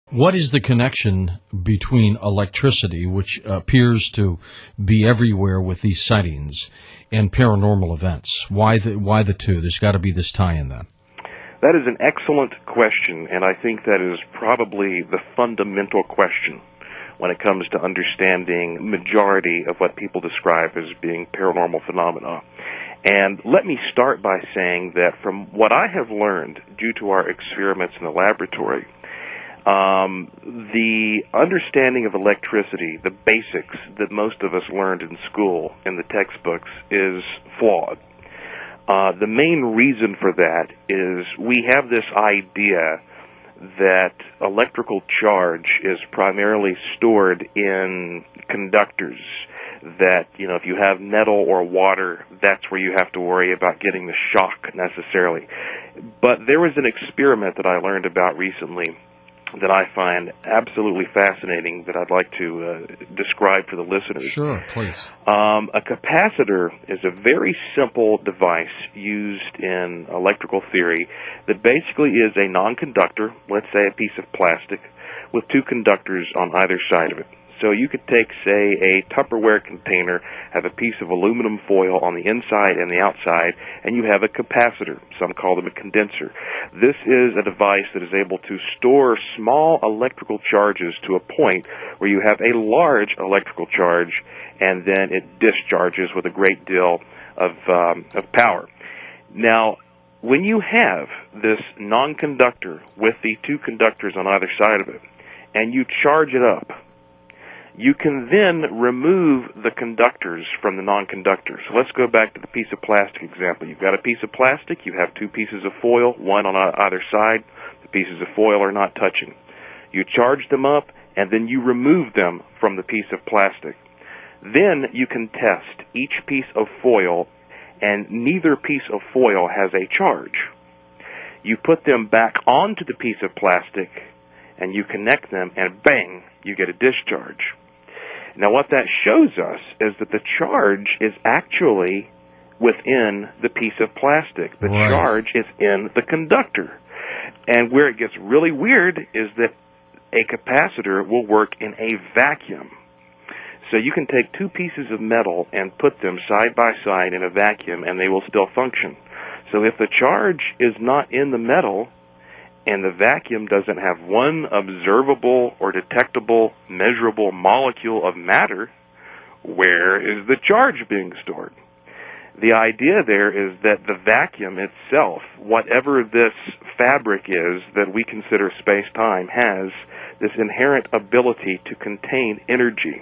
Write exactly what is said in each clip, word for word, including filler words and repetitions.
What is the connection between electricity, which appears to be everywhere with these sightings, and paranormal events? Why the why the two? There's got to be this tie-in then. That is an excellent question, and I think that is probably the fundamental question when it comes to understanding majority of what people describe as being paranormal phenomena. And let me start by saying that from what I have learned due to our experiments in the laboratory, um, the understanding of electricity, the basics that most of us learned in school, in the textbooks, is flawed. Uh, the main reason for that is we have this idea that electrical charge is primarily stored in conductors, that, you know, if you have metal or water, that's where you have to worry about getting the shock necessarily. But there was an experiment that I learned about recently that I find absolutely fascinating that I'd like to uh, describe for the listeners. Sure, please. Um, a capacitor is a very simple device used in electrical theory that basically is a non-conductor, let's say a piece of plastic, with two conductors on either side of it. So you could take, say, a Tupperware container, have a piece of aluminum foil on the inside and the outside, and you have a capacitor. Some call them a condenser. This is a device that is able to store small electrical charges to a point where you have a large electrical charge, and then it discharges with a great deal of, um, of power. Now, when you have this non-conductor with the two conductors on either side of it, and you charge it up, you can then remove the conductors from the non-conductor. So let's go back to the piece of plastic example. You've got a piece of plastic, you have two pieces of foil, one on either side. The pieces of foil are not touching. You charge them up, and then you remove them from the piece of plastic. Then you can test each piece of foil, and neither piece of foil has a charge. You put them back onto the piece of plastic, and you connect them, and bang, you get a discharge. Now, what that shows us is that the charge is actually within the piece of plastic. The Right. charge is in the conductor. And where it gets really weird is that a capacitor will work in a vacuum. So you can take two pieces of metal and put them side by side in a vacuum, and they will still function. So if the charge is not in the metal, and the vacuum doesn't have one observable or detectable, measurable molecule of matter, where is the charge being stored? The idea there is that the vacuum itself, whatever this fabric is that we consider space-time, has this inherent ability to contain energy.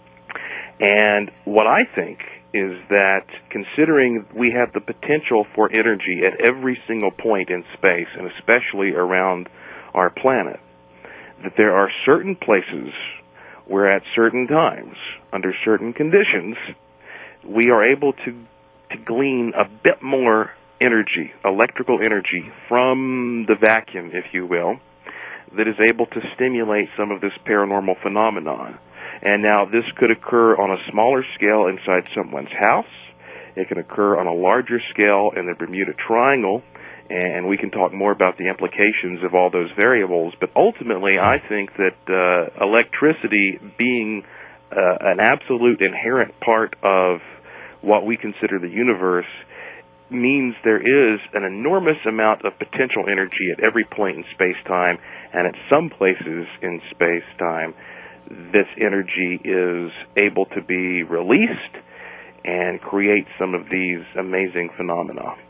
And what I think is that, considering we have the potential for energy at every single point in space, and especially around our planet, that there are certain places where at certain times, under certain conditions, we are able to, to glean a bit more energy, electrical energy, from the vacuum, if you will, that is able to stimulate some of this paranormal phenomenon. And now this could occur on a smaller scale inside someone's house. It can occur on a larger scale in the Bermuda Triangle, and we can talk more about the implications of all those variables. But ultimately, I think that uh, electricity being uh, an absolute inherent part of what we consider the universe means there is an enormous amount of potential energy at every point in space-time, and at some places in space-time, this energy is able to be released and create some of these amazing phenomena.